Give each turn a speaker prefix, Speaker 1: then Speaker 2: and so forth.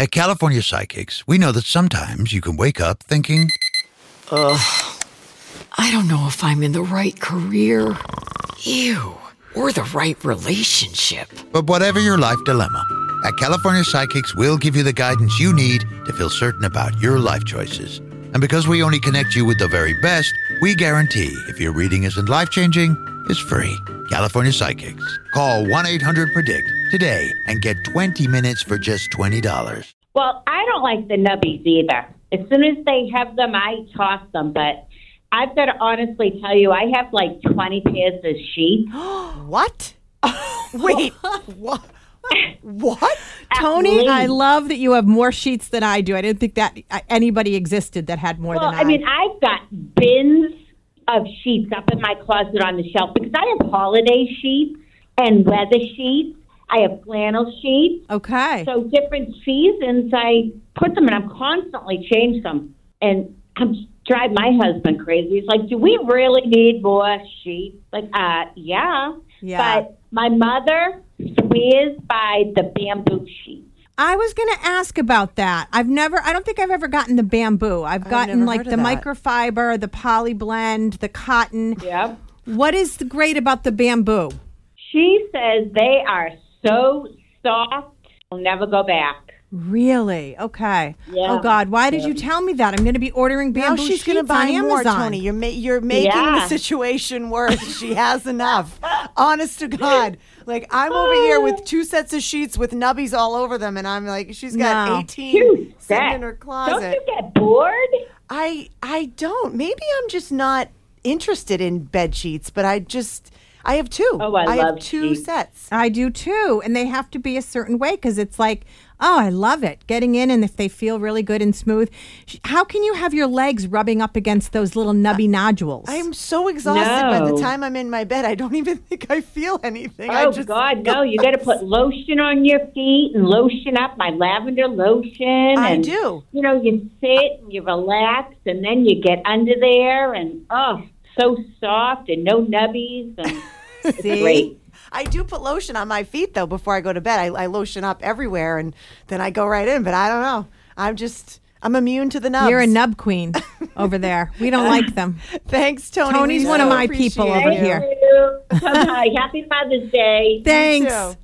Speaker 1: At California Psychics, we know that sometimes you can wake up thinking,
Speaker 2: I don't know if I'm in the right career. Ew. Or the right relationship.
Speaker 1: but whatever your life dilemma, at California Psychics, we'll give you the guidance you need to feel certain about your life choices. And because we only connect you with the very best, we guarantee if your reading isn't life-changing, it's free. California Psychics. Call 1-800-PREDICT today and get 20 minutes for just $20.
Speaker 3: Well, I don't like the nubbies either. As soon as they have them, I toss them. But I've got to honestly tell you, I have like 20 pairs of sheets.
Speaker 4: What? Wait, what? What?
Speaker 5: Tony, I love that you have more sheets than I do. I didn't think that anybody existed that had more than I.
Speaker 3: I mean, I've got bins of sheets up in my closet on the shelf because I have holiday sheets and weather sheets. I have flannel sheets.
Speaker 5: Okay.
Speaker 3: So different seasons, I put them and I'm constantly change them. And I'm drive my husband crazy. He's like, do we really need more sheets? Like, yeah. But my mother swears by the bamboo sheets.
Speaker 5: I was going to ask about that. I don't think I've ever gotten the bamboo. I've gotten like the microfiber, the poly blend, the cotton.
Speaker 3: Yep.
Speaker 5: What is great about the bamboo?
Speaker 3: She says they are so soft, they'll never go back.
Speaker 5: Really? Okay.
Speaker 3: Yeah.
Speaker 5: Oh God, why did you tell me that? I'm going to be ordering
Speaker 4: Now
Speaker 5: bamboo
Speaker 4: she's going to
Speaker 5: sheets
Speaker 4: buy
Speaker 5: on
Speaker 4: more,
Speaker 5: Amazon.
Speaker 4: Tony. You're making the situation worse. She has enough. Honest to God. Like, I'm over here with 2 sets of sheets with nubbies all over them, and I'm like, she's got 18 sitting in her closet.
Speaker 3: Don't you get bored?
Speaker 4: I don't. Maybe I'm just not interested in bed sheets, but I have 2.
Speaker 3: Oh, I
Speaker 4: have
Speaker 3: love
Speaker 4: 2
Speaker 3: sheets.
Speaker 4: sets.
Speaker 5: I do too, and they have to be a certain way because it's like, oh, I love it. Getting in, and if they feel really good and smooth. How can you have your legs rubbing up against those little nubby nodules?
Speaker 4: I'm so exhausted by the
Speaker 3: No.
Speaker 4: time I'm in my bed. I don't even think I feel anything.
Speaker 3: Oh, God, no. You got to put lotion on your feet and lotion up, my lavender lotion.
Speaker 4: I
Speaker 3: and,
Speaker 4: do.
Speaker 3: You know, you sit and you relax, and then you get under there, and, so soft and no nubbies. And it's great.
Speaker 4: I do put lotion on my feet, though, before I go to bed. I lotion up everywhere, and then I go right in. But I don't know. I'm immune to the nubs.
Speaker 5: You're a nub queen over there. We don't like them.
Speaker 4: Thanks, Tony.
Speaker 5: Tony's
Speaker 4: We
Speaker 5: one of
Speaker 4: so
Speaker 5: my
Speaker 4: appreciate
Speaker 5: people over
Speaker 4: it.
Speaker 5: here.
Speaker 3: Thank you. Bye-bye. Happy Father's Day.
Speaker 5: Thanks.
Speaker 4: too.